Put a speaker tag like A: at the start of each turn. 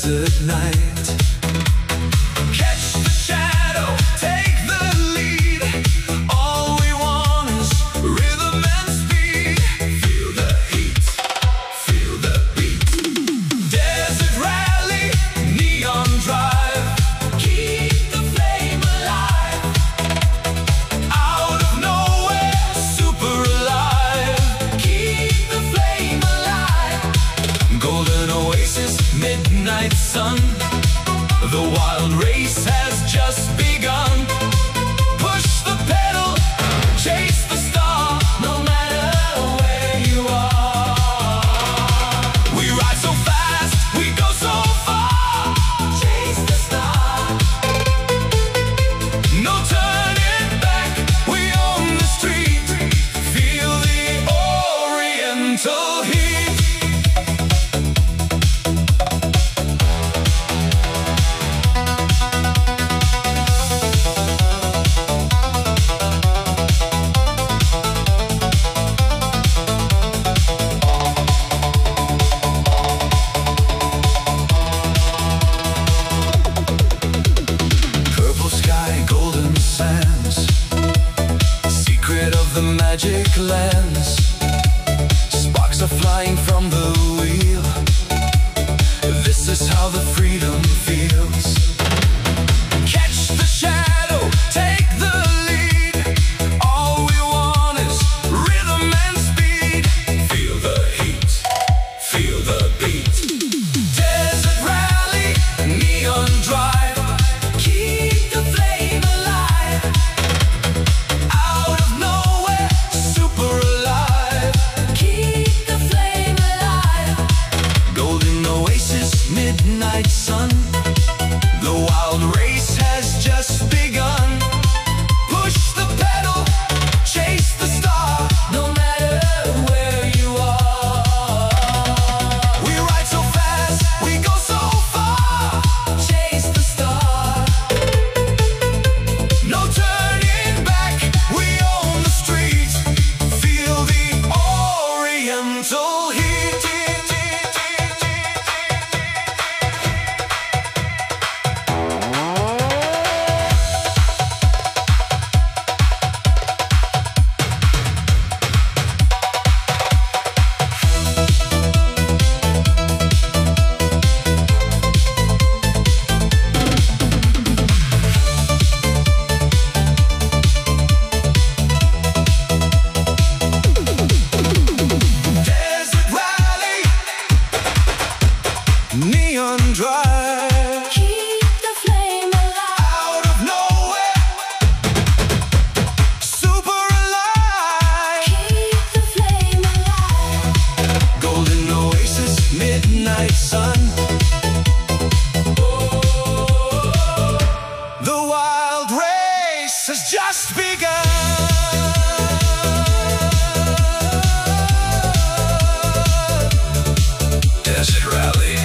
A: desert night. Catch the shadow, take the lead. All we want is rhythm and speed. Feel the heat, feel the beat. Desert rally, neon drive. Keep the flame alive. Out of nowhere, super alive. Keep the flame alive. Golden oasis, midnight sun. The wild race has just begun. Push the pedal, chase the star, no matter where you are. We ride so fast, we go so far. Chase the star. No turning back, we own the street. Feel the oriental heat. Purple sky, golden sands. Secret of the magic lands. Sparks are flying from the wheel. This is how the freedom feels. Catch the shadow, take the lead. All we want is rhythm and speed. Feel the heat, feel the beat. Desert rally, neon drive. Keep the flame alive. Out of nowhere, super alive. Keep the flame alive. Golden oasis, midnight sun. The wild race has just begun. Push the pedal, chase the star, no matter where you are. We ride so fast, we go so far. Chase the star. No turning back, we own the street. Feel the oriental heat. Desert rally, neon drive.
B: Keep the flame alive.
A: Out of nowhere, super alive.
B: Keep the flame alive.
A: Golden oasis, midnight sun. The wild race has just begun. Desert rally.